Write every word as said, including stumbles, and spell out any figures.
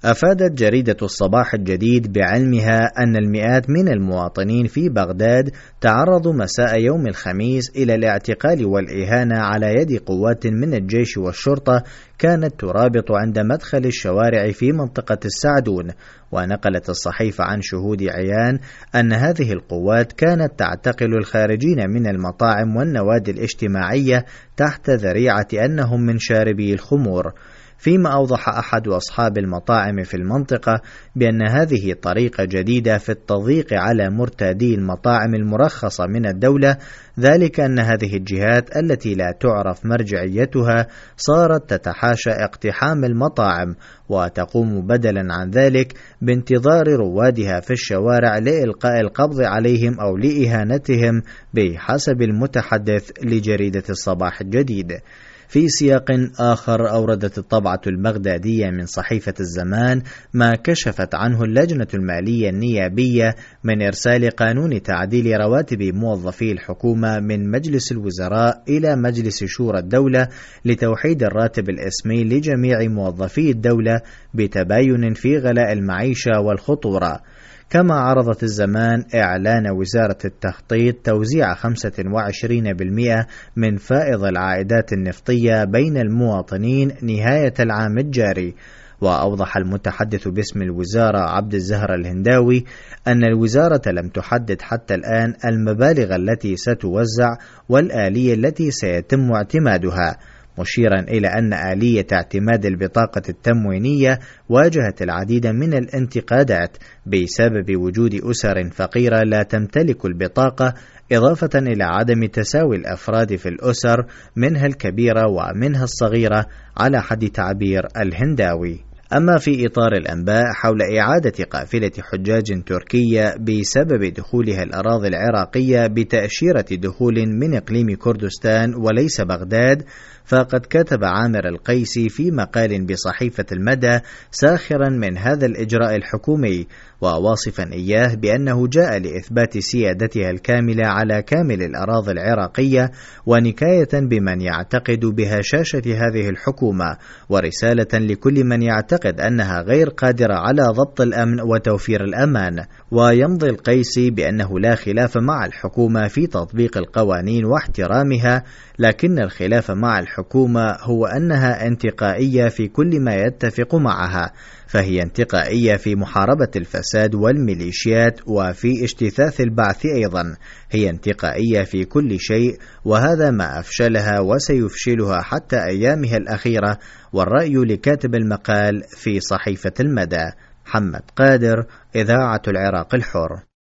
أفادت جريدة الصباح الجديد بعلمها أن المئات من المواطنين في بغداد تعرضوا مساء يوم الخميس إلى الاعتقال والإهانة على يد قوات من الجيش والشرطة كانت ترابط عند مدخل الشوارع في منطقة السعدون. ونقلت الصحيفة عن شهود عيان أن هذه القوات كانت تعتقل الخارجين من المطاعم والنوادي الاجتماعية تحت ذريعة أنهم من شاربي الخمور، فيما أوضح أحد أصحاب المطاعم في المنطقة بأن هذه طريقة جديدة في التضييق على مرتادي المطاعم المرخصة من الدولة، ذلك أن هذه الجهات التي لا تعرف مرجعيتها صارت تتحاشى اقتحام المطاعم وتقوم بدلا عن ذلك بانتظار روادها في الشوارع لإلقاء القبض عليهم أو لإهانتهم بحسب المتحدث لجريدة الصباح الجديد. في سياق آخر، أوردت الطبعة البغدادية من صحيفة الزمان ما كشفت عنه اللجنة المالية النيابية من إرسال قانون تعديل رواتب موظفي الحكومة من مجلس الوزراء إلى مجلس شورى الدولة لتوحيد الراتب الإسمي لجميع موظفي الدولة بتباين في غلاء المعيشة والخطورة. كما عرضت الزمان إعلان وزارة التخطيط توزيع خمسة وعشرين بالمئة من فائض العائدات النفطية بين المواطنين نهاية العام الجاري. وأوضح المتحدث باسم الوزارة عبد الزهر الهنداوي أن الوزارة لم تحدد حتى الآن المبالغ التي ستوزع والآلية التي سيتم اعتمادها، مشيرا إلى أن آلية اعتماد البطاقة التموينية واجهت العديد من الانتقادات بسبب وجود أسر فقيرة لا تمتلك البطاقة، إضافة إلى عدم تساوي الأفراد في الأسر منها الكبيرة ومنها الصغيرة على حد تعبير الهنداوي. أما في إطار الأنباء حول إعادة قافلة حجاج تركية بسبب دخولها الأراضي العراقية بتأشيرة دخول من إقليم كردستان وليس بغداد، فقد كتب عامر القيسي في مقال بصحيفة المدى ساخرا من هذا الإجراء الحكومي وواصفا إياه بأنه جاء لإثبات سيادتها الكاملة على كامل الأراضي العراقية، ونكاية بمن يعتقد بهشاشة هذه الحكومة، ورسالة لكل من يعتقد أنها غير قادرة على ضبط الأمن وتوفير الأمان. ويمضي القيسي بأنه لا خلاف مع الحكومة في تطبيق القوانين واحترامها، لكن الخلاف مع الحكومة هو أنها انتقائية في كل ما يتفق معها، فهي انتقائية في محاربة الفساد والميليشيات وفي اجتثاث البعث أيضا، هي انتقائية في كل شيء، وهذا ما أفشلها وسيفشلها حتى أيامها الأخيرة. والرأي لكاتب المقال في صحيفة المدى. محمد قادر، إذاعة العراق الحر.